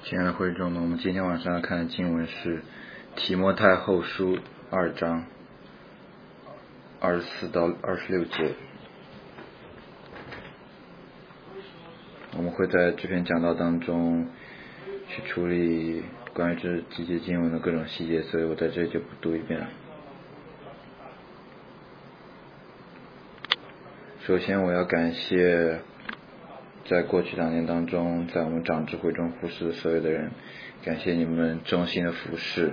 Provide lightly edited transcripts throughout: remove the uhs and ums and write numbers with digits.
亲爱的会众呢，我们今天晚上要看的经文是提摩太后书2章24到26节。我们会在这篇讲道当中去处理关于这几节经文的各种细节，所以我在这里就不读一遍了。首先我要感谢在过去2年当中在我们长智会中服侍的所有的人，感谢你们衷心的服侍。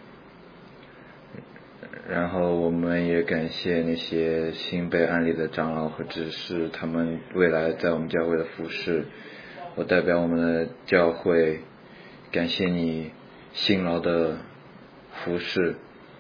然后我们也感谢那些新被安立的长老和执事，他们未来在我们教会的服侍。我代表我们的教会感谢你辛劳的服侍。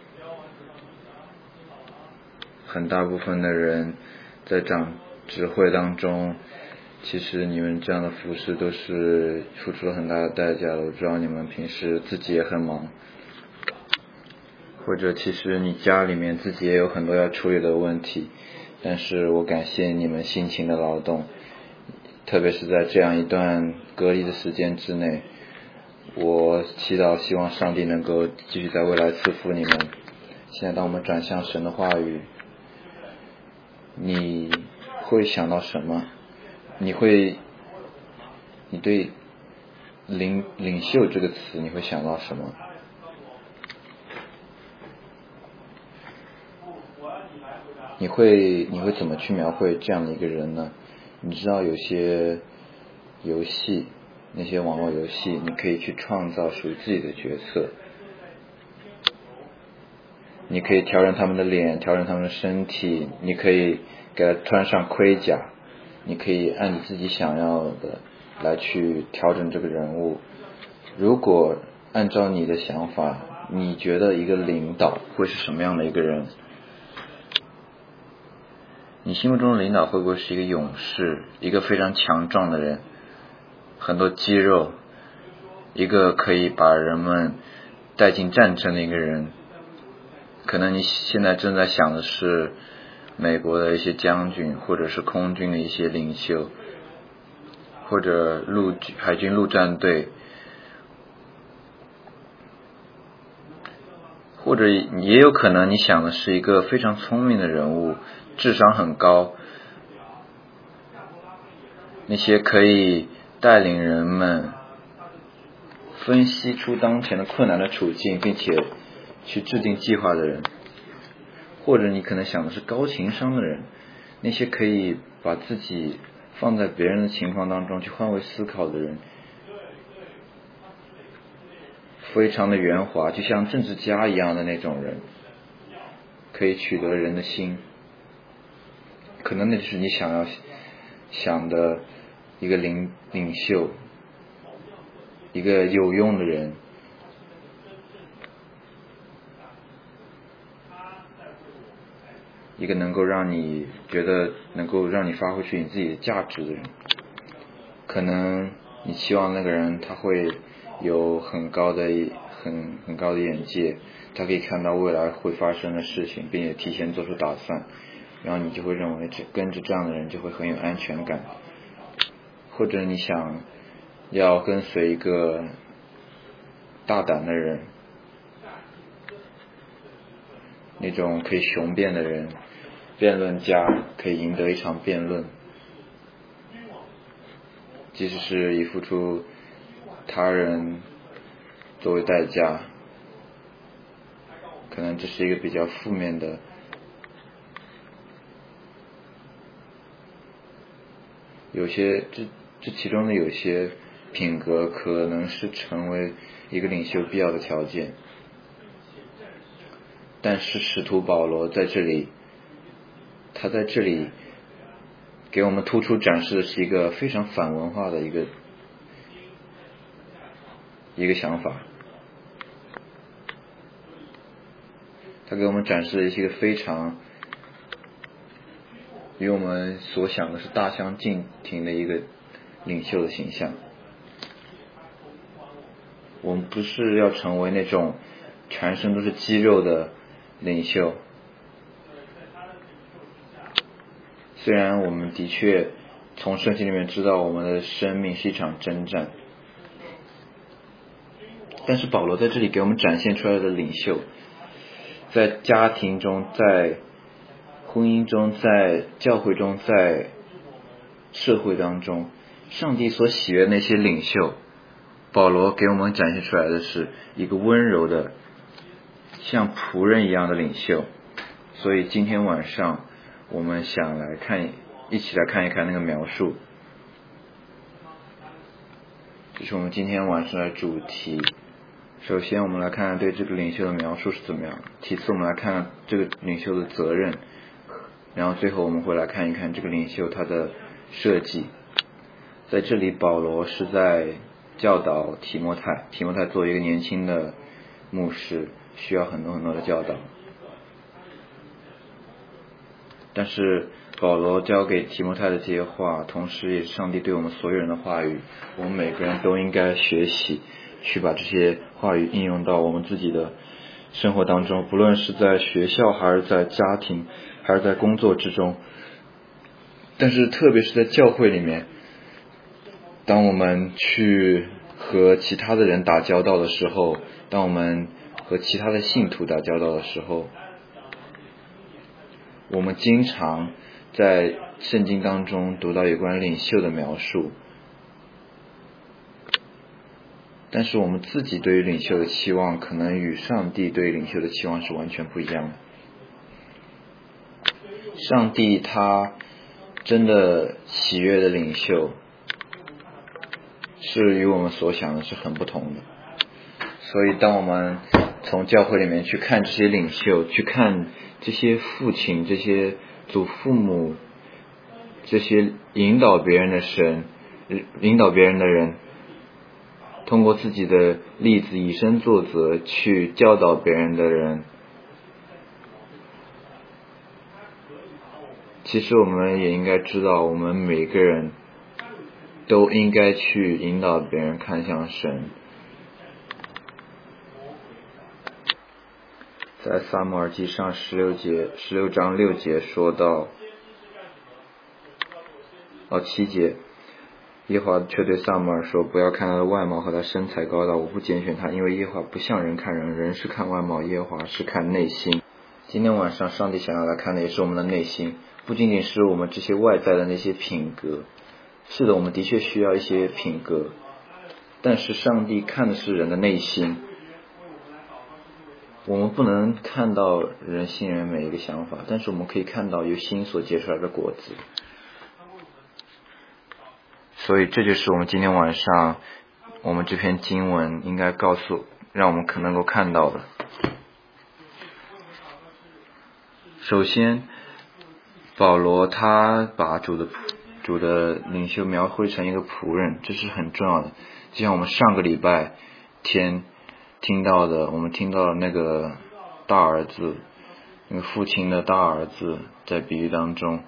很大部分的人在长智会当中，其实你们这样的服侍都是付出了很大的代价的。我知道你们平时自己也很忙，或者其实你家里面自己也有很多要处理的问题，但是我感谢你们辛勤的劳动，特别是在这样一段隔离的时间之内，我祈祷希望上帝能够继续在未来赐福你们。现在当我们转向神的话语，你会想到什么？你对领袖这个词你会想到什么？你会怎么去描绘这样的一个人呢？你知道有些游戏，那些网络游戏，你可以去创造属于自己的角色，你可以调整他们的脸，调整他们的身体，你可以给他穿上盔甲，你可以按你自己想要的来去调整这个人物。如果按照你的想法，你觉得一个领导会是什么样的一个人？你心目中的领导会不会是一个勇士，一个非常强壮的人，很多肌肉，一个可以把人们带进战争的一个人？可能你现在正在想的是美国的一些将军，或者是空军的一些领袖，或者海军陆战队，或者也有可能你想的是一个非常聪明的人物，智商很高，那些可以带领人们分析出当前的困难的处境，并且去制定计划的人。或者你可能想的是高情商的人，那些可以把自己放在别人的情况当中去换位思考的人，非常的圆滑，就像政治家一样的那种人，可以取得人的心。可能那就是你想的一个领袖，一个有用的人，一个能够让你觉得能够让你发挥出你自己的价值的人。可能你期望那个人他会有很高的眼界，他可以看到未来会发生的事情，并且提前做出打算，然后你就会认为跟着这样的人就会很有安全感。或者你想要跟随一个大胆的人，那种可以雄辩的人，辩论家，可以赢得一场辩论，即使是以付出他人作为代价。可能这是一个比较负面的，这其中的有些品格可能是成为一个领袖必要的条件。但是使徒保罗在这里给我们突出展示的是一个非常反文化的一个想法。他给我们展示了一个非常与我们所想的是大相径庭的一个领袖的形象。我们不是要成为那种全身都是肌肉的领袖，虽然我们的确，从圣经里面知道我们的生命是一场征战， 但是保罗在这里给我们展现出来的领袖，在家庭中，在婚姻中，在教会中，在社会当中，上帝所喜悦的那些领袖，保罗给我们展现出来的是一个温柔的像仆人一样的领袖。所以今天晚上我们想一起来看一看那个描述，这是我们今天晚上的主题。首先我们来看看对这个领袖的描述是怎么样，其次我们来看看这个领袖的责任，然后最后我们会来看一看这个领袖他的设计。在这里保罗是在教导提摩太作为一个年轻的牧师需要很多很多的教导，但是保罗教给提摩太的这些话，同时也是上帝对我们所有人的话语，我们每个人都应该学习去把这些话语应用到我们自己的生活当中，不论是在学校还是在家庭还是在工作之中，但是特别是在教会里面，当我们去和其他的人打交道的时候，当我们和其他的信徒打交道的时候，我们经常在圣经当中读到有关领袖的描述，但是我们自己对于领袖的期望可能与上帝对于领袖的期望是完全不一样的。上帝他真的喜悦的领袖是与我们所想的是很不同的。所以当我们从教会里面去看这些领袖，去看这些父亲，这些祖父母，这些引导别人的神，引导别人的人，通过自己的例子以身作则去教导别人的人，其实我们也应该知道，我们每个人都应该去引导别人看向神。在撒母耳记上16章6节说到7节，耶和华却对撒母耳说，不要看他的外貌和他身材高大，我不拣选他，因为耶和华不像人看人，人是看外貌，耶和华是看内心。今天晚上上帝想要来看的也是我们的内心，不仅仅是我们这些外在的那些品格，是的，我们的确需要一些品格，但是上帝看的是人的内心。我们不能看到人心里面每一个想法，但是我们可以看到由心所结出来的果子。所以这就是我们今天晚上我们这篇经文应该让我们可能够看到的。首先保罗他把主的领袖描绘成一个仆人，这是很重要的。就像我们上个礼拜天听到的，我们听到那个大儿子，那个父亲的大儿子，在比喻当中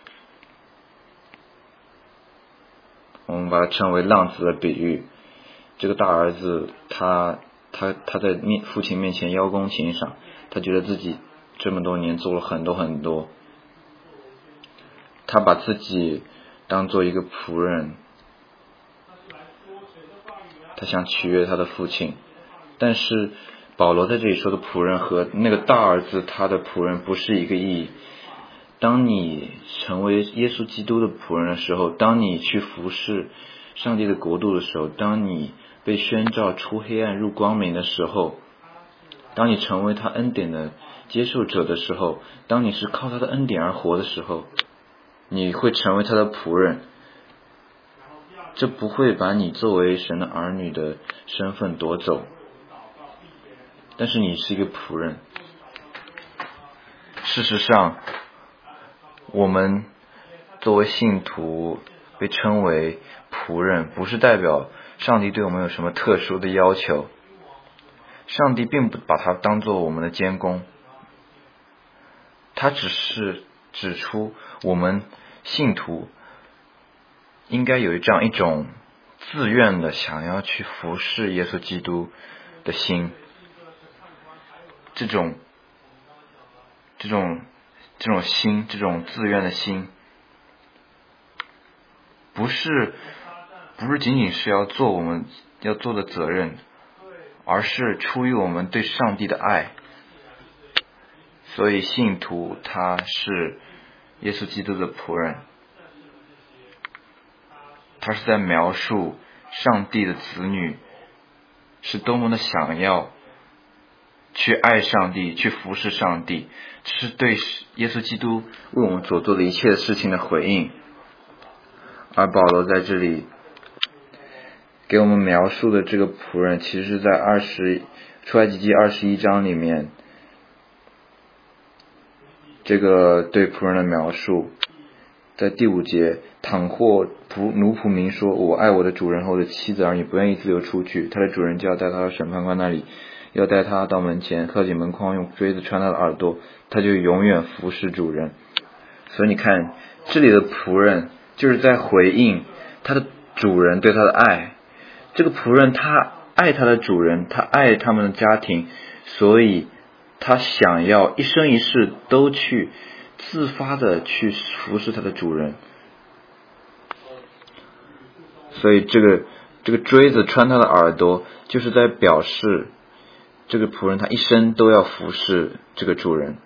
我们把它称为浪子的比喻。这个大儿子他在父亲面前邀功请赏，他觉得自己这么多年做了很多很多，他把自己当做一个仆人，他想取悦他的父亲。但是保罗在这里说的仆人和那个大儿子他的仆人不是一个意义。当你成为耶稣基督的仆人的时候，当你去服侍上帝的国度的时候，当你被宣召出黑暗入光明的时候，当你成为他恩典的接受者的时候，当你是靠他的恩典而活的时候，你会成为他的仆人。这不会把你作为神的儿女的身份夺走，但是你是一个仆人。事实上我们作为信徒被称为仆人，不是代表上帝对我们有什么特殊的要求，上帝并不把它当作我们的监工，他只是指出我们信徒应该有这样一种自愿的想要去服侍耶稣基督的心，这种心，这种自愿的心，不是仅仅是要做我们要做的责任， 而是出于我们对上帝的爱。所以信徒他是耶稣基督的仆人，他是在描述上帝的子女是多么的想要去爱上帝，去服侍上帝，这是对耶稣基督为我们所做的一切事情的回应。而保罗在这里给我们描述的这个仆人，其实是在出埃及记21章里面这个对仆人的描述。在第5节，倘或奴仆明说，我爱我的主人和我的妻子儿女，不愿意自由出去，他的主人就要带他到审判官那里，要带他到门前，靠近门框，用锥子穿他的耳朵，他就永远服侍主人。所以你看，这里的仆人就是在回应他的主人对他的爱。这个仆人他爱他的主人，他爱他们的家庭，所以他想要一生一世都去自发的去服侍他的主人。所以这个锥子穿他的耳朵，就是在表示这个仆人他一生都要服侍这个主人。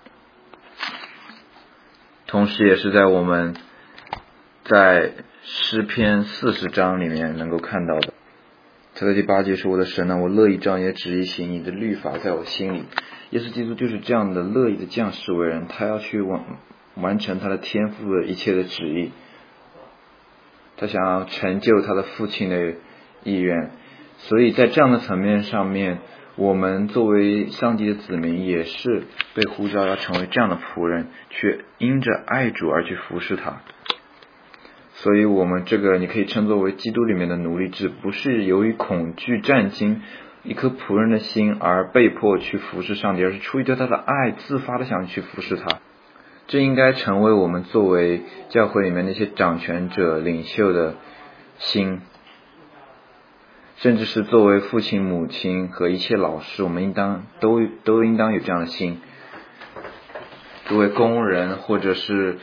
同时也是在我们在诗篇40章里面能够看到的。他在第8节说，我的神啊，我乐意照你的旨意行，你的律法在我心里。耶稣基督就是这样的乐意的降世为人，他要去完成他的天父的一切的旨意，他想要成就他的父亲的意愿。所以在这样的层面上面，我们作为上帝的子民也是被呼召要成为这样的仆人，去因着爱主而去服侍他。所以我们这个你可以称作为基督里面的奴隶制，不是由于恐惧战惊一颗仆人的心而被迫去服侍上帝，而是出于对他的爱自发的想去服侍他。这应该成为我们作为教会里面那些掌权者领袖的心，甚至是作为父亲母亲和一切老师，我们都应当有这样的心。作为工人或者是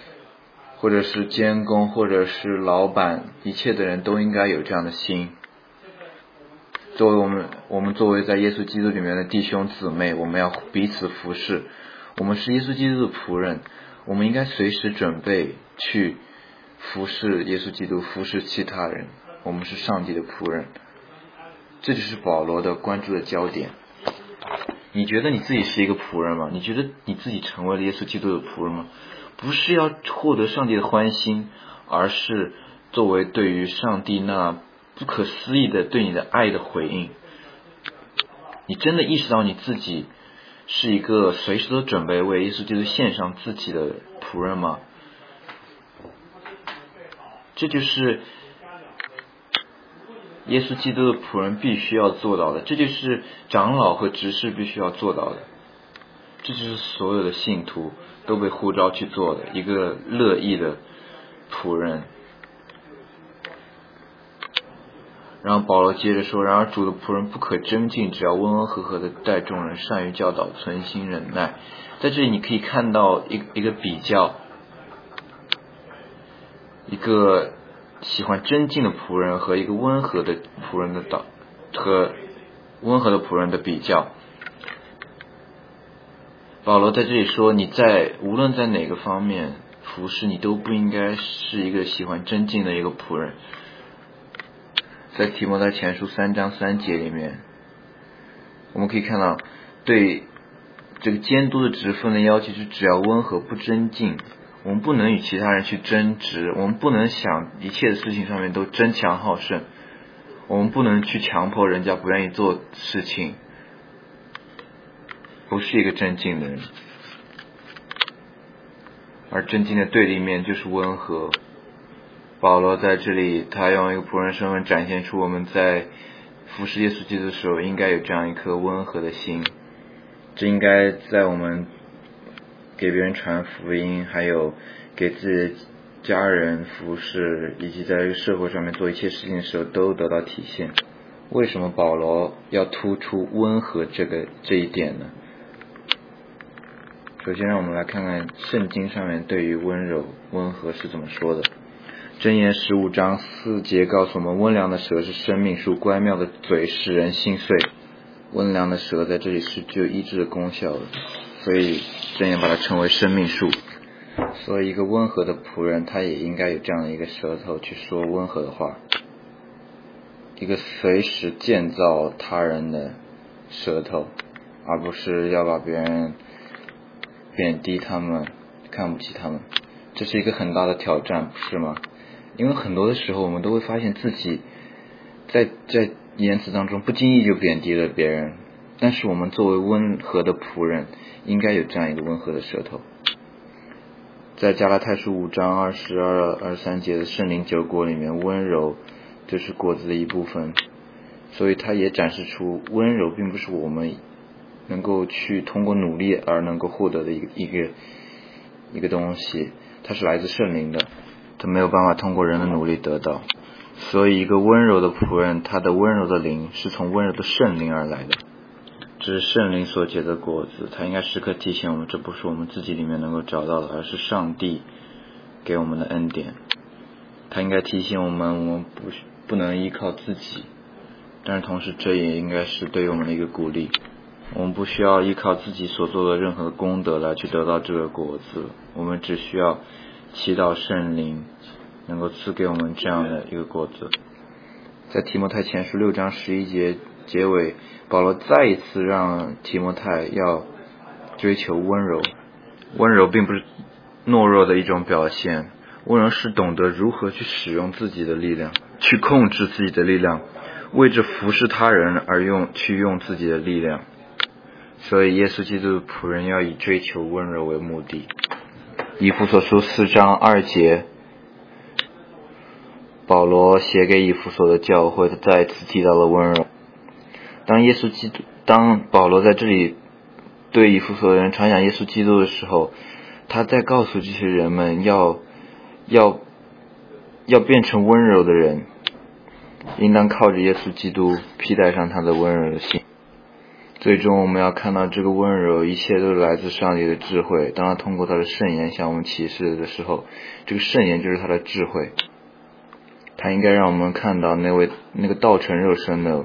监工或者是老板，一切的人都应该有这样的心。作为我们作为在耶稣基督里面的弟兄姊妹，我们要彼此服侍。我们是耶稣基督的仆人，我们应该随时准备去服侍耶稣基督，服侍其他人。我们是上帝的仆人，这就是保罗的关注的焦点。你觉得你自己是一个仆人吗？你觉得你自己成为了耶稣基督的仆人吗？不是要获得上帝的欢心，而是作为对于上帝那不可思议的对你的爱的回应。你真的意识到你自己是一个随时都准备为耶稣基督献上自己的仆人吗？这就是耶稣基督的仆人必须要做到的，这就是长老和执事必须要做到的，这就是所有的信徒都被呼召去做的，一个乐意的仆人。然后保罗接着说，然而主的仆人不可争竞，只要温温和和的待众人，善于教导，存心忍耐。在这里你可以看到一个比较，一个喜欢争竞的仆人和一个温和的仆人的比较。保罗在这里说，你无论在哪个方面服侍，你都不应该是一个喜欢争竞的一个仆人。在提摩太前书3章3节里面，我们可以看到对这个监督的职分的要求是只要温和不争竞。我们不能与其他人去争执，我们不能想一切的事情上面都争强好胜，我们不能去强迫人家不愿意做事情，不是一个争竞的人。而争竞的对立面就是温和。保罗在这里他用一个仆人身份展现出我们在服侍耶稣基督的时候应该有这样一颗温和的心。这应该在我们给别人传福音，还有给自己的家人服侍，以及在这个社会上面做一切事情的时候都得到体现。为什么保罗要突出温和这一点呢？首先让我们来看看圣经上面对于温柔温和是怎么说的。箴言15章4节告诉我们，温良的舌是生命树，乖妙的嘴使人心碎。 温良的舌在这里是具有医治的功效的，所以箴言把它称为生命树。所以一个温和的仆人，他也应该有这样的一个舌头去说温和的话，一个随时建造他人的舌头，而不是要把别人贬低他们，看不起他们。这是一个很大的挑战，不是吗？因为很多的时候我们都会发现自己在言辞当中不经意就贬低了别人，但是我们作为温和的仆人应该有这样一个温和的舌头。在加拉太书5章22、23节的圣灵9果里面，温柔就是果子的一部分，所以它也展示出温柔并不是我们能够去通过努力而能够获得的一个东西，它是来自圣灵的，它没有办法通过人的努力得到。所以一个温柔的仆人，他的温柔的灵是从温柔的圣灵而来的，这是圣灵所结的果子，它应该时刻提醒我们，这不是我们自己里面能够找到的，而是上帝给我们的恩典。它应该提醒我们不能依靠自己，但是同时这也应该是对于我们的一个鼓励。我们不需要依靠自己所做的任何功德来去得到这个果子，我们只需要祈祷圣灵能够赐给我们这样的一个果子。在提摩太前书6章11节结尾，保罗再一次让提摩太要追求温柔。温柔并不是懦弱的一种表现，温柔是懂得如何去使用自己的力量，去控制自己的力量，为着服侍他人而去用自己的力量。所以耶稣基督的仆人要以追求温柔为目的。以弗所书4章2节，保罗写给以弗所的教会，他再次提到了温柔。当保罗在这里对以弗所的人传讲耶稣基督的时候，他在告诉这些人们要变成温柔的人，应当靠着耶稣基督披戴上他的温柔的心。最终我们要看到这个温柔，一切都是来自上帝的智慧。当他通过他的圣言向我们启示的时候，这个圣言就是他的智慧，他应该让我们看到那个道成肉身的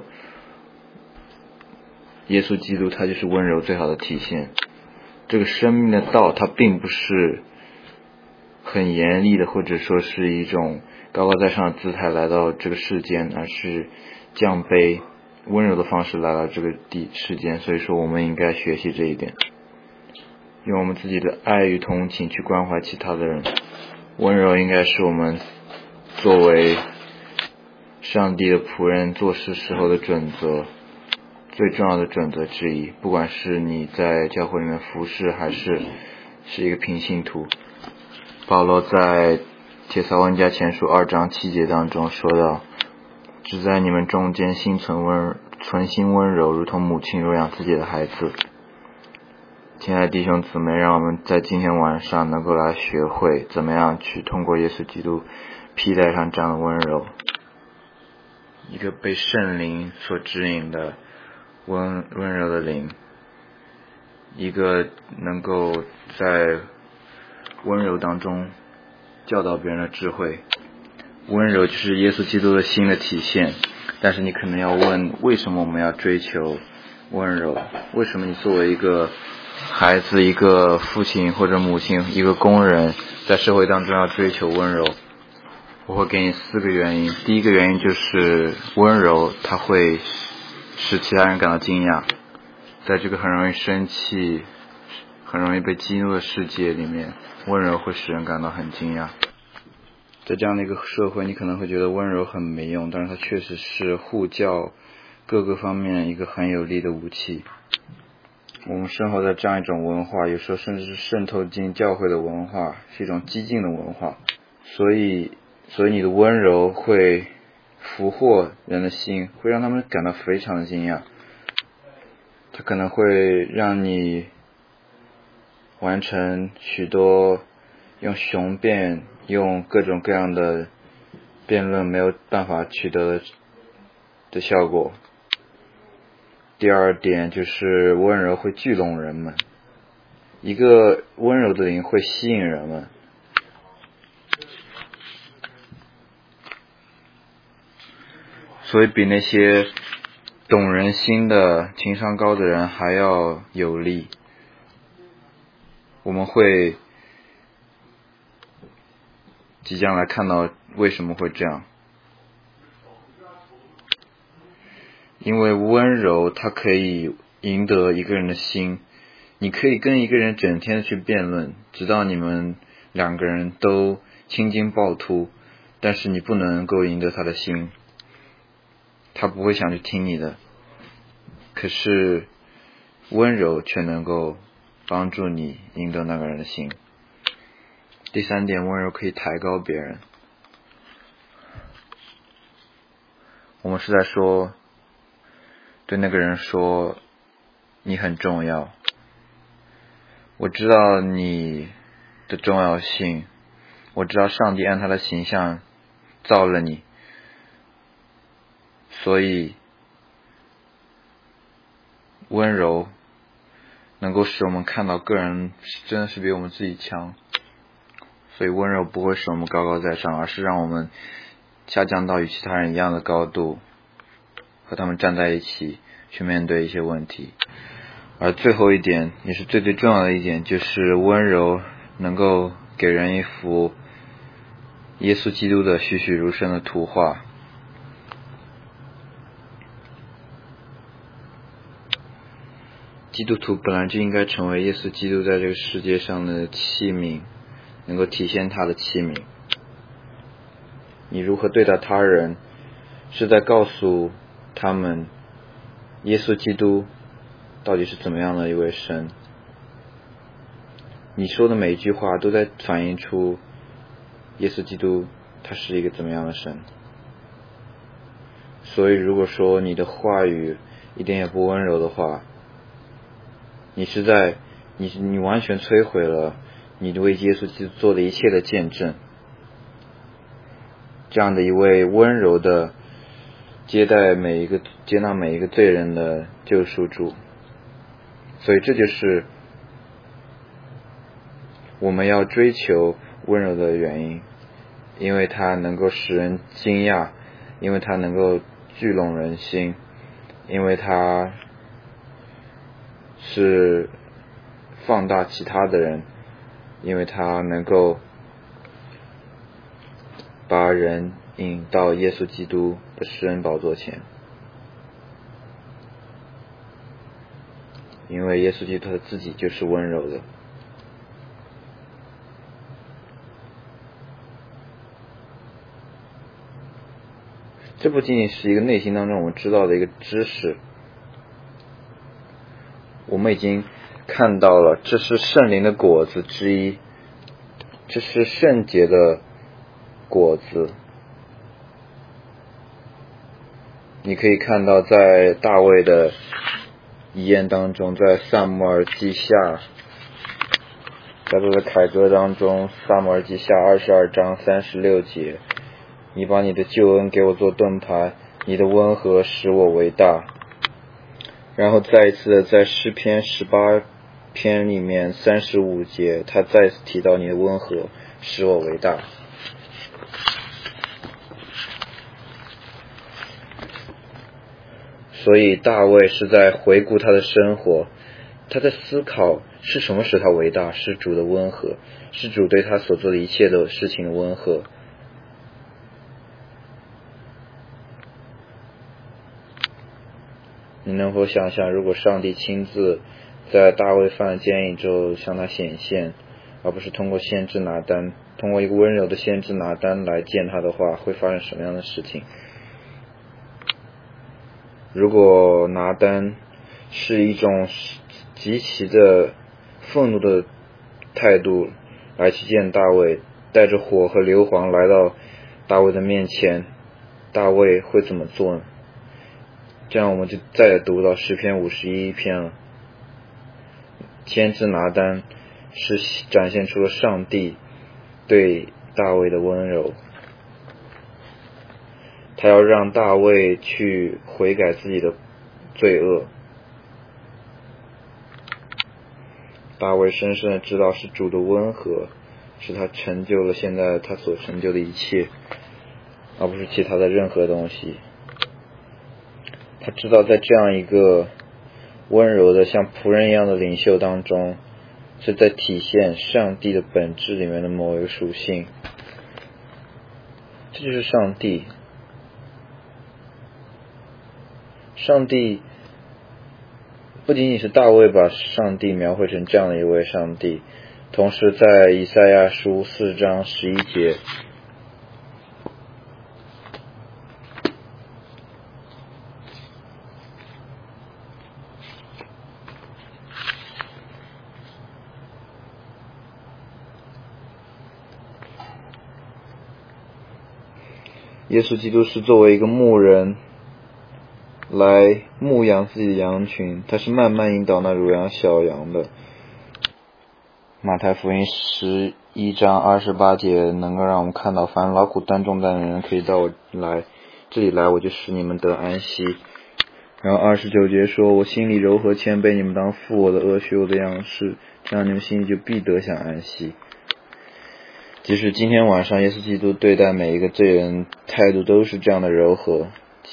耶稣基督，他就是温柔最好的体现。这个生命的道，它并不是很严厉的，或者说是一种高高在上的姿态来到这个世间，而是降卑温柔的方式来到这个世间。所以说我们应该学习这一点，用我们自己的爱与同情去关怀其他的人。温柔应该是我们作为上帝的仆人做事时候的准则，最重要的准则之一，不管是你在教会里面服侍还是一个平信徒。保罗在帖撒罗尼迦前书2章7节当中说到，只在你们中间存心温柔，如同母亲乳养自己的孩子。亲爱的弟兄姊妹，让我们在今天晚上能够来学会怎么样去通过耶稣基督披戴上这样的温柔，一个被圣灵所指引的温柔的灵，一个能够在温柔当中教导别人的智慧。温柔就是耶稣基督的心的体现。但是你可能要问，为什么我们要追求温柔？为什么你作为一个孩子、一个父亲或者母亲、一个工人，在社会当中要追求温柔？我会给你4个原因。第一个原因就是温柔它会使其他人感到惊讶。在这个很容易生气、很容易被激怒的世界里面，温柔会使人感到很惊讶。在这样的一个社会，你可能会觉得温柔很没用，但是它确实是护教各个方面一个很有力的武器。我们生活在这样一种文化，有时候甚至是渗透进教会的文化，是一种激进的文化，所以你的温柔会俘获人的心，会让他们感到非常的惊讶。它可能会让你完成许多用雄辩、用各种各样的辩论没有办法取得的效果。第二点就是温柔会聚拢人们，一个温柔的灵会吸引人们。所以比那些懂人心的情商高的人还要有力。我们会即将来看到为什么会这样。因为温柔它可以赢得一个人的心，你可以跟一个人整天去辩论，直到你们两个人都青筋暴突，但是你不能够赢得他的心，他不会想去听你的。可是温柔却能够帮助你赢得那个人的心。第三点，温柔可以抬高别人。我们是在说，对那个人说，你很重要，我知道你的重要性，我知道上帝按他的形象造了你，所以温柔能够使我们看到个人真的是比我们自己强，所以温柔不会使我们高高在上，而是让我们下降到与其他人一样的高度，和他们站在一起去面对一些问题。而最后一点也是最重要的一点，就是温柔能够给人一幅耶稣基督的栩栩如生的图画。基督徒本来就应该成为耶稣基督在这个世界上的器皿，能够体现他的器皿。你如何对待他人，是在告诉他们耶稣基督到底是怎么样的一位神。你说的每一句话都在反映出耶稣基督他是一个怎么样的神。所以如果说你的话语一点也不温柔的话，你完全摧毁了你为耶稣基督做的一切的见证。这样的一位温柔的接纳每一个罪人的救赎主。所以这就是我们要追求温柔的原因，因为它能够使人惊讶，因为它能够聚拢人心，因为它是放大其他的人，因为它能够把人引到耶稣基督的施恩宝座前。因为耶稣基督他自己就是温柔的。这不仅仅是一个内心当中我们知道的一个知识，我们已经看到了这是圣灵的果子之一，这是圣洁的果子。你可以看到在大卫的遗言当中，在撒母耳记下，在这个凯歌当中，撒母耳记下22章36节，你把你的救恩给我做盾牌，你的温和使我为大。然后再一次的在诗篇18篇里面35节，他再次提到你的温和使我为大。所以大卫是在回顾他的生活，他在思考是什么使他为大，是主的温和，是主对他所做的一切的事情的温和。你能否想象，如果上帝亲自在大卫犯了奸淫之后向他显现，而不是通过先知拿单，通过一个温柔的先知拿单来见他的话，会发生什么样的事情？如果拿单是一种极其的愤怒的态度来去见大卫，带着火和硫磺来到大卫的面前，大卫会怎么做呢？这样我们就再读到诗篇51篇了。先知拿单是展现出了上帝对大卫的温柔，他要让大卫去悔改自己的罪恶。大卫深深的知道是主的温和使他成就了现在他所成就的一切，而不是其他的任何东西。 他知道在这样一个温柔的像仆人一样的领袖当中，是在体现上帝的本质里面的某一个属性。这就是上帝。上帝不仅仅是大卫把上帝描绘成这样的一位上帝，同时在以赛亚书4章11节，耶稣基督是作为一个牧人来牧养自己的羊群，他是慢慢引导那乳养小羊的。马太福音11章28节能够让我们看到，凡劳苦担重担的人可以到我这里来，我就使你们得安息。然后29节说，我心里柔和谦卑，你们当负我的恶，学我的样式，这样你们心里就必得享安息。即使今天晚上耶稣基督对待每一个罪人态度都是这样的柔和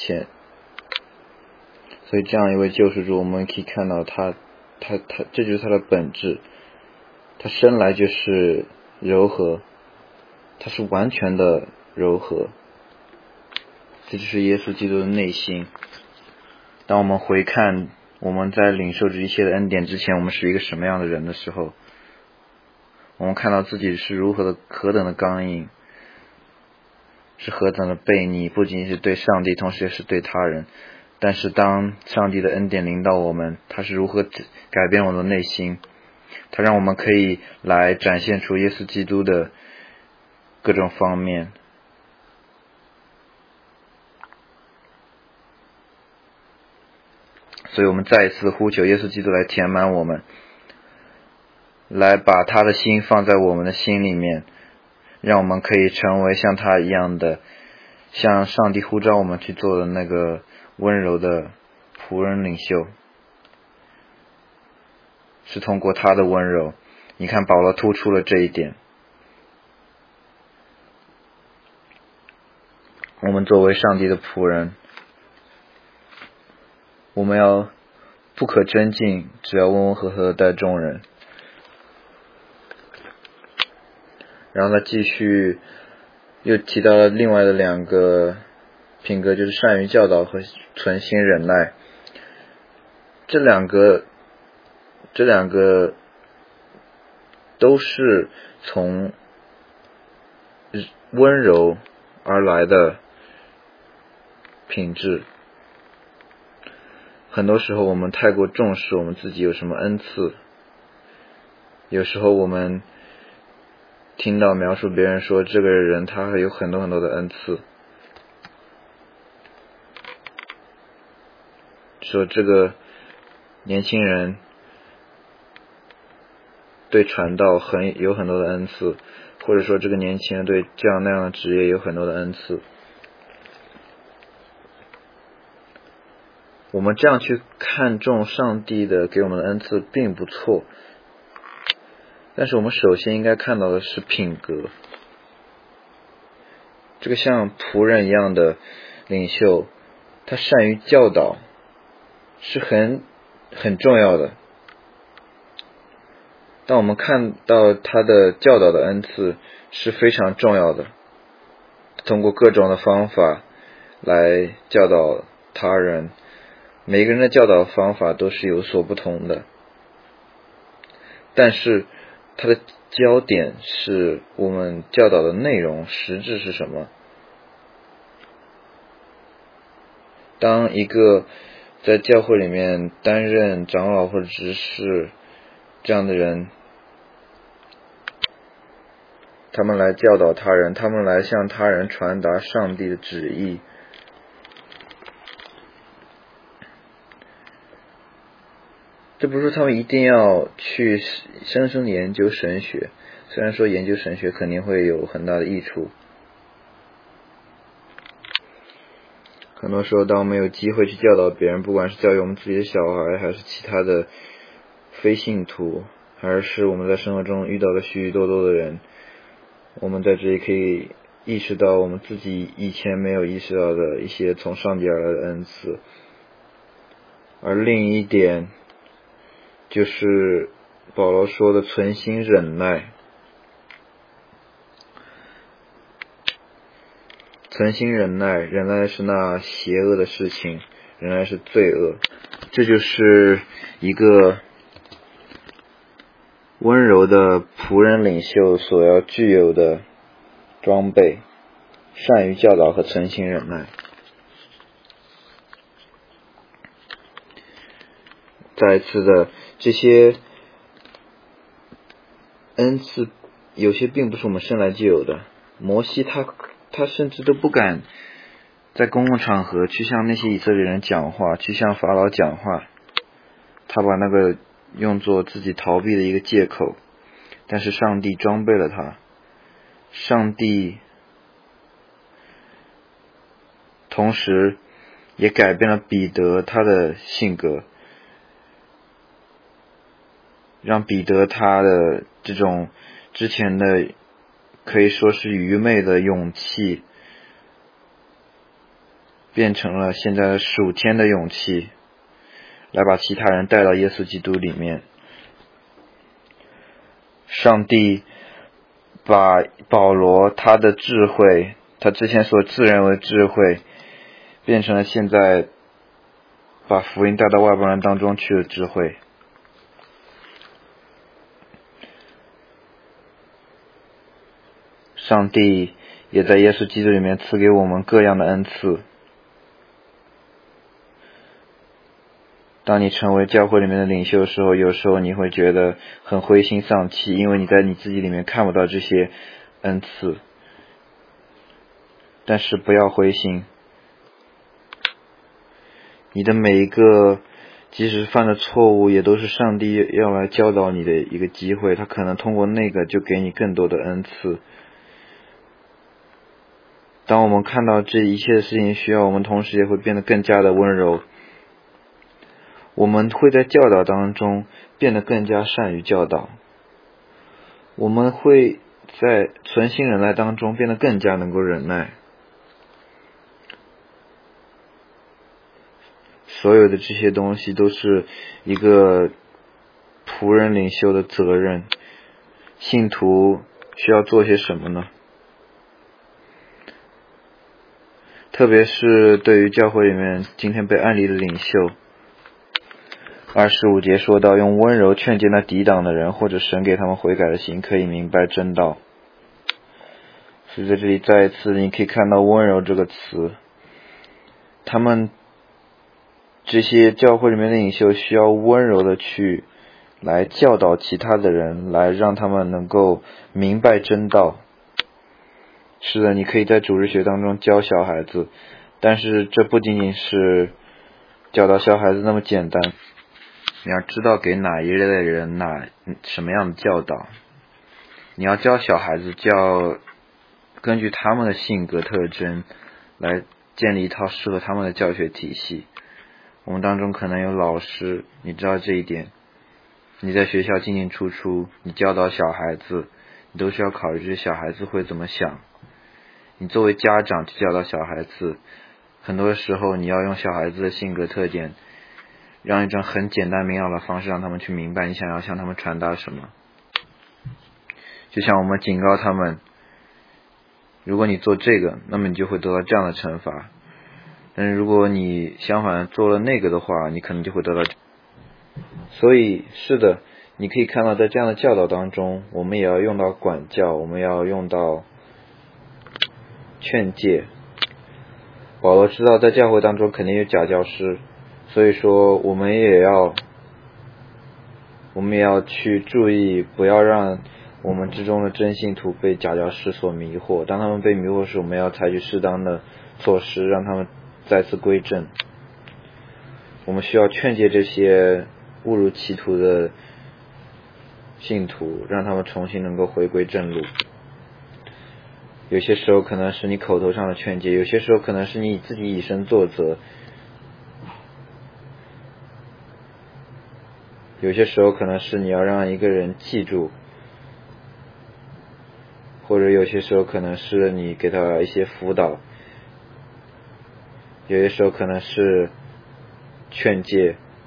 所以这样一位救世主，我们可以看到他这就是他的本质，他生来就是柔和，他是完全的柔和，这就是耶稣基督的内心。当我们回看我们在领受这一切的恩典之前，我们是一个什么样的人的时候，我们看到自己是何等的刚硬，是何等的悖逆，不仅是对上帝，同时也是对他人。但是当上帝的恩典临到我们，他是如何改变我们的内心，他让我们可以来展现出耶稣基督的各种方面。所以我们再一次呼求耶稣基督来填满我们，来把他的心放在我们的心里面，让我们可以成为像他一样的，像上帝呼召我们去做的那个温柔的仆人领袖。是通过他的温柔，你看保罗突出了这一点。我们作为上帝的仆人，我们要不可争竞，只要温温和和的待众人。然后他继续又提到了另外的2个品格，就是善于教导和存心忍耐。这两个都是从温柔而来的品质。很多时候我们太过重视我们自己有什么恩赐，有时候我们听到描述别人说这个人他有很多的恩赐，说这个年轻人对传道有很多的恩赐，或者说这个年轻人对这样那样的职业有很多的恩赐。我们这样去看重上帝的给我们的恩赐并不错，但是我们首先应该看到的是品格。这个像仆人一样的领袖，他善于教导是很重要的。当我们看到他的教导的恩赐是非常重要的，通过各种的方法来教导他人，每个人的教导方法都是有所不同的，但是他的焦点是我们教导的内容实质是什么。当一个在教会里面担任长老或者执事这样的人，他们来教导他人，他们来向他人传达上帝的旨意，这不是说他们一定要去深深研究神学，虽然说研究神学肯定会有很大的益处。很多时候当我们有机会去教导别人，不管是教育我们自己的小孩，还是其他的非信徒，还是我们在生活中遇到的许许多多的人，我们在这里可以意识到我们自己以前没有意识到的一些从上帝而来的恩赐。 而另一点就是保罗说的存心忍耐。存心忍耐，忍耐是那邪恶的事情，忍耐是罪恶。这就是一个温柔的仆人领袖所要具有的装备，善于教导和存心忍耐。再一次的，这些恩赐有些并不是我们生来就有的。摩西他甚至都不敢在公共场合去向那些以色列人讲话，去向法老讲话，他把那个用作自己逃避的一个借口。但是上帝装备了他，上帝同时也改变了彼得他的性格，让彼得他的这种之前的可以说是愚昧的勇气，变成了现在的属天的勇气，来把其他人带到耶稣基督里面。上帝把保罗他的智慧，他之前所自认为智慧，变成了现在把福音带到外邦人当中去的智慧。上帝也在耶稣基督里面赐给我们各样的恩赐。当你成为教会里面的领袖的时候，有时候你会觉得很灰心丧气，因为你在你自己里面看不到这些恩赐。但是不要灰心，你的每一个即使犯的错误，也都是上帝要来教导你的一个机会，他可能通过那个就给你更多的恩赐。当我们看到这一切的事情需要，我们同时也会变得更加的温柔。我们会在教导当中变得更加善于教导，我们会在存心忍耐当中变得更加能够忍耐。所有的这些东西都是一个仆人领袖的责任。信徒需要做些什么呢？特别是对于教会里面今天被安利的领袖，25节说到，用温柔劝诫那抵挡的人，或者神给他们悔改的心，可以明白真道。所以在这里再一次你可以看到温柔这个词，他们这些教会里面的领袖需要温柔的去来教导其他的人，来让他们能够明白真道。是的，你可以在主日学当中教小孩子，但是这不仅仅是教导小孩子那么简单，你要知道给哪一类的人什么样的教导。你要教小孩子，根据他们的性格特征来建立一套适合他们的教学体系。我们当中可能有老师，你知道这一点，你在学校进进出出，你教导小孩子，你都需要考虑这些小孩子会怎么想。你作为家长去教导小孩子，很多时候你要用小孩子的性格特点，让一种很简单明了的方式让他们去明白你想要向他们传达什么。就像我们警告他们，如果你做这个，那么你就会得到这样的惩罚，但是如果你相反做了那个的话，你可能就会得到。所以是的，你可以看到在这样的教导当中，我们也要用到管教，我们要用到劝诫。保罗知道在教会当中肯定有假教师，所以说我们也要去注意，不要让我们之中的真信徒被假教师所迷惑。当他们被迷惑时，我们要采取适当的措施，让他们再次归正。我们需要劝诫这些误入歧途的信徒，让他们重新能够回归正路。有些时候可能是你口头上的劝诫，有些时候可能是你自己以身作则，有些时候可能是你要让一个人记住，或者有些时候可能是你给他一些辅导，有些时候可能是劝诫，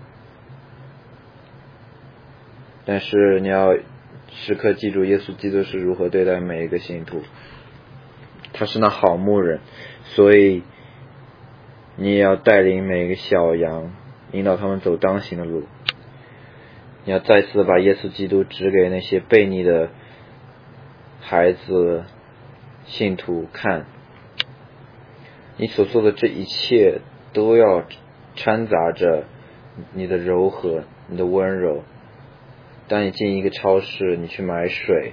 但是你要时刻记住耶稣基督是如何对待每一个信徒，他是那好牧人，所以你也要带领每一个小羊，引导他们走当行的路。你要再次把耶稣基督指给那些悖逆的孩子信徒看，你所做的这一切都要掺杂着你的柔和，你的温柔。当你进一个超市，你去买水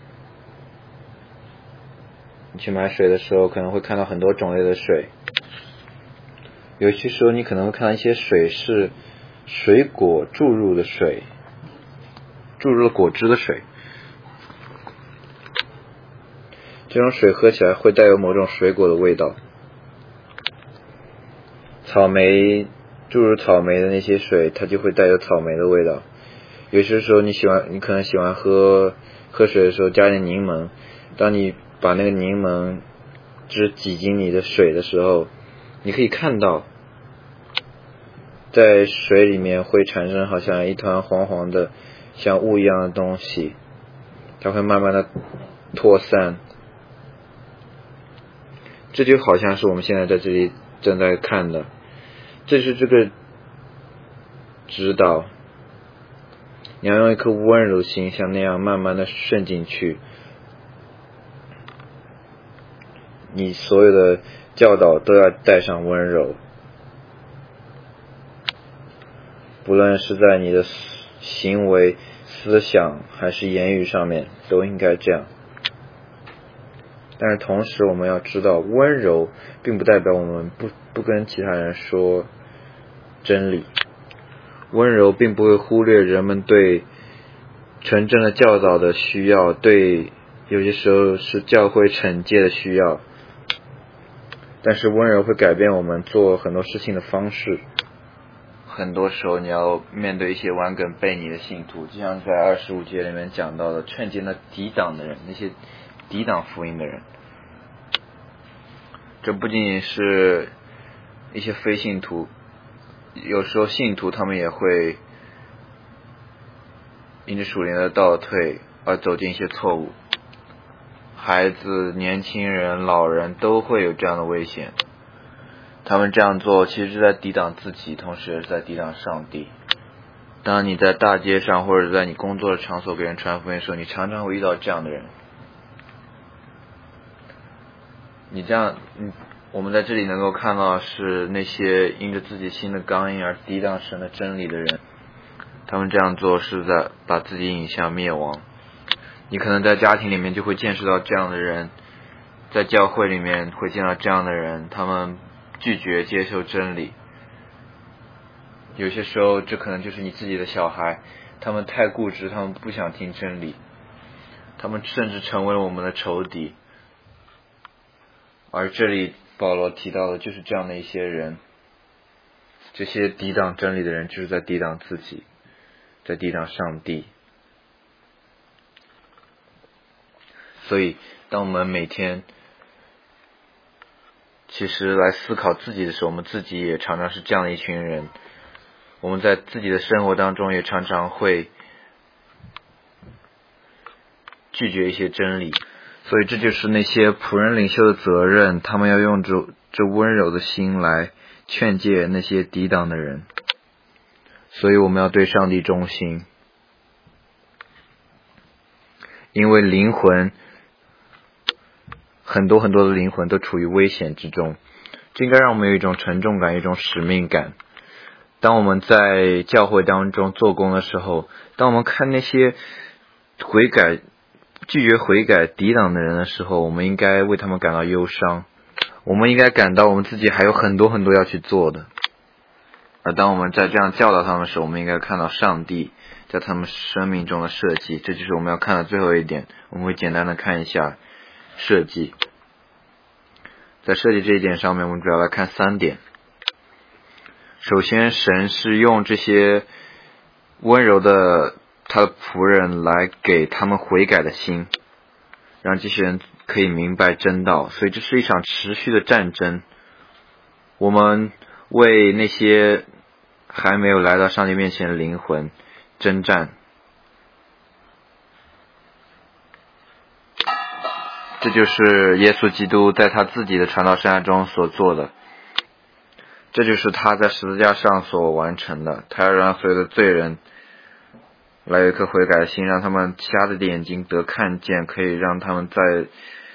的时候，可能会看到很多种类的水，有些时候你可能会看到一些水是水果注入了果汁的水，这种水喝起来会带有某种水果的味道。注入草莓的那些水，它就会带有草莓的味道。有些时候你可能喜欢喝水的时候加点柠檬，当你把那个柠檬汁挤进你的水的时候，你可以看到在水里面会产生好像一团黄黄的像雾一样的东西，它会慢慢的扩散。这就好像是我们现在在这里正在看的，这是这个指导，你要用一颗温柔的心像那样慢慢的渗进去，你所有的教导都要带上温柔，不论是在你的行为、思想还是言语上面都应该这样。但是同时我们要知道，温柔并不代表我们不跟其他人说真理，温柔并不会忽略人们对纯正的教导的需要，对有些时候是教会惩戒的需要，但是温柔会改变我们做很多事情的方式。很多时候你要面对一些顽梗悖逆的信徒，就像在25节里面讲到的，劝诫那抵挡的人，那些抵挡福音的人。这不仅仅是一些非信徒，有时候信徒他们也会因着属灵的倒退而走进一些错误。孩子、年轻人、老人都会有这样的危险，他们这样做其实是在抵挡自己，同时也是在抵挡上帝。当你在大街上或者在你工作的场所给人传福音的时候，你常常会遇到这样的人。我们在这里能够看到是那些因着自己心的刚硬而抵挡神的真理的人，他们这样做是在把自己引向灭亡。你可能在家庭里面就会见识到这样的人，在教会里面会见到这样的人，他们拒绝接受真理。有些时候这可能就是你自己的小孩，他们太固执，他们不想听真理，他们甚至成为了我们的仇敌。而这里保罗提到的就是这样的一些人，这些抵挡真理的人就是在抵挡自己，在抵挡上帝。所以当我们每天其实来思考自己的时候，我们自己也常常是这样的一群人，我们在自己的生活当中也常常会拒绝一些真理。所以这就是那些仆人领袖的责任，他们要用这温柔的心来劝诫那些抵挡的人。所以我们要对上帝忠心，因为灵魂很多的灵魂都处于危险之中，这应该让我们有一种沉重感，一种使命感。当我们在教会当中做工的时候，当我们看那些拒绝悔改抵挡的人的时候，我们应该为他们感到忧伤，我们应该感到我们自己还有很多要去做的。而当我们在这样教导他们的时候，我们应该看到上帝在他们生命中的设计。这就是我们要看的最后一点，我们会简单的看一下设计。在设计这一点上面，我们主要来看3点。首先，神是用这些温柔的他的仆人来给他们悔改的心，让这些人可以明白真道。所以这是一场持续的战争，我们为那些还没有来到上帝面前的灵魂征战。 这就是耶稣基督在他自己的传道生涯中所做的，这就是他在十字架上所完成的。他要让所有的罪人来有一颗悔改的心，让他们瞎的眼睛得看见，可以让他们在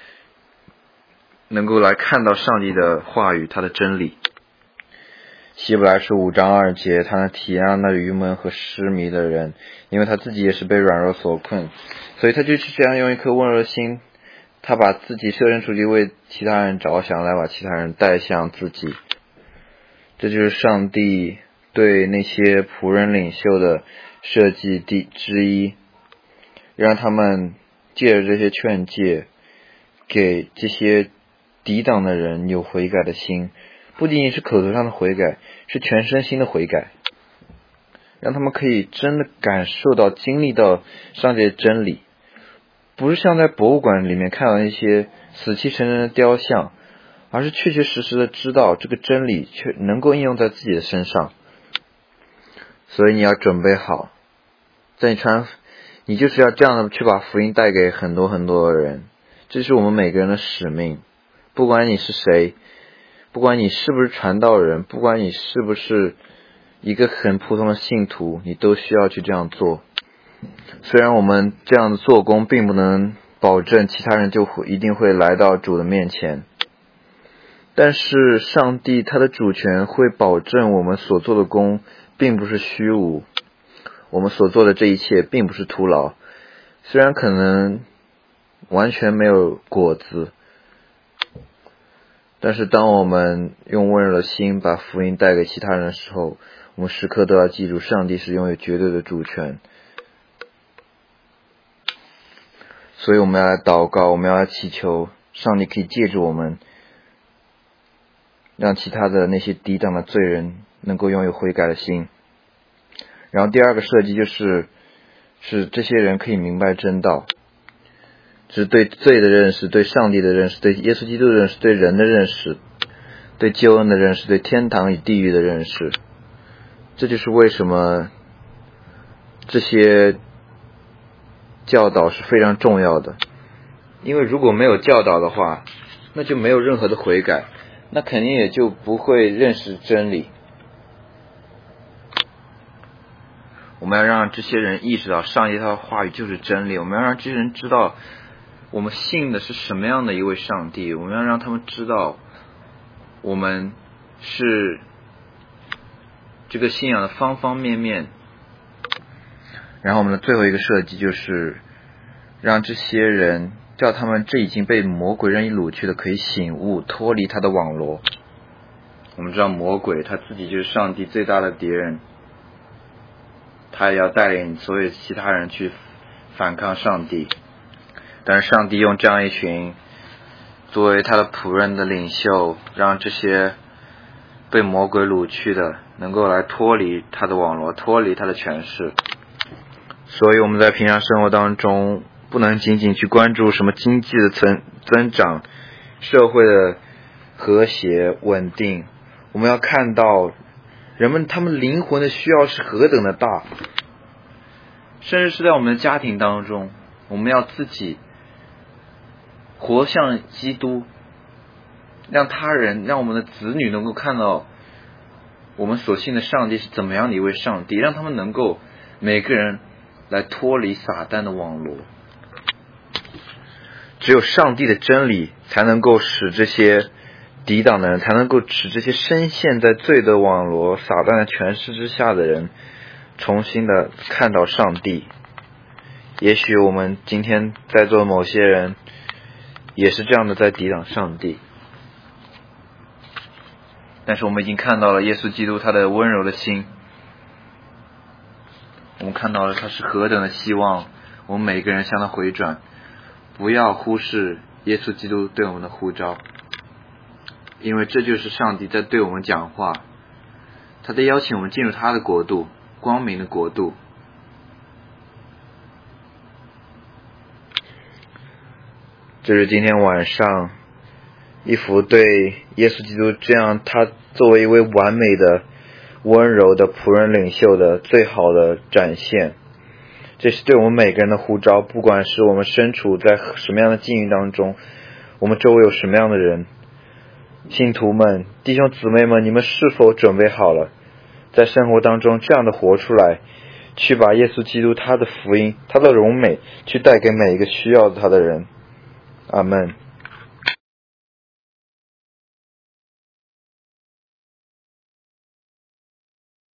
能够来看到上帝的话语，他的真理。希伯来书5章2节，他能体谅那愚蒙和失迷的人，因为他自己也是被软弱所困，所以他就是这样用一颗温柔的心，他把自己设身处地为其他人着想，来把其他人带向自己。这就是上帝对那些仆人领袖的设计之一，让他们借着这些劝诫，给这些抵挡的人有悔改的心，不仅仅是口头上的悔改，是全身心的悔改，让他们可以真的感受到经历到上帝的真理，不是像在博物馆里面看到一些死气沉沉的雕像，而是确确实实的知道这个真理却能够应用在自己的身上。所以你要准备好，你就是要这样的去把福音带给很多很多的人，这是我们每个人的使命。不管你是谁，不管你是不是传道人，不管你是不是一个很普通的信徒，你都需要去这样做。虽然我们这样的做工并不能保证其他人一定会来到主的面前，但是上帝他的主权会保证我们所做的工并不是虚无，我们所做的这一切并不是徒劳。虽然可能完全没有果子，但是当我们用温柔的心把福音带给其他人的时候，我们时刻都要记住上帝是拥有绝对的主权。所以我们要来祷告，我们要来祈求上帝可以借助我们，让其他的那些抵挡的罪人能够拥有悔改的心。然后第二个设计就是这些人可以明白真道，这是对罪的认识，对上帝的认识，对耶稣基督的认识，对人的认识，对救恩的认识，对天堂与地狱的认识。这就是为什么这些教导是非常重要的，因为如果没有教导的话，那就没有任何的悔改，那肯定也就不会认识真理。我们要让这些人意识到上帝他的话语就是真理，我们要让这些人知道我们信的是什么样的一位上帝，我们要让他们知道我们是这个信仰的方方面面。然后我们的最后一个设计就是让这些人叫他们这已经被魔鬼任意掳去的可以醒悟，脱离他的网罗。我们知道魔鬼他自己就是上帝最大的敌人，他也要带领所有其他人去反抗上帝，但是上帝用这样一群作为他的仆人的领袖，让这些被魔鬼掳去的能够来脱离他的网络，脱离他的权势。所以我们在平常生活当中不能仅仅去关注什么经济的增长，社会的和谐稳定，我们要看到人们他们灵魂的需要是何等的大，甚至是在我们的家庭当中，我们要自己活像基督，让我们的子女能够看到我们所信的上帝是怎么样的一位上帝，让他们能够每个人来脱离撒旦的网络。只有上帝的真理才能够使这些抵挡的人，才能够使这些深陷在罪的网络撒旦的权势之下的人重新的看到上帝。也许我们今天在座的某些人也是这样的在抵挡上帝，但是我们已经看到了耶稣基督他的温柔的心，我们看到了他是何等的希望我们每个人向他回转。不要忽视耶稣基督对我们的呼召，因为这就是上帝在对我们讲话，他在邀请我们进入他的国度，光明的国度。这是今天晚上一幅对耶稣基督这样他作为一位完美的温柔的仆人领袖的最好的展现， 这是对我们每个人的呼召，不管是我们身处在什么样的境遇当中，我们周围有什么样的人。信徒们，弟兄姊妹们，你们是否准备好了，在生活当中这样的活出来，去把耶稣基督他的福音，他的荣美，去带给每一个需要他的人。阿们。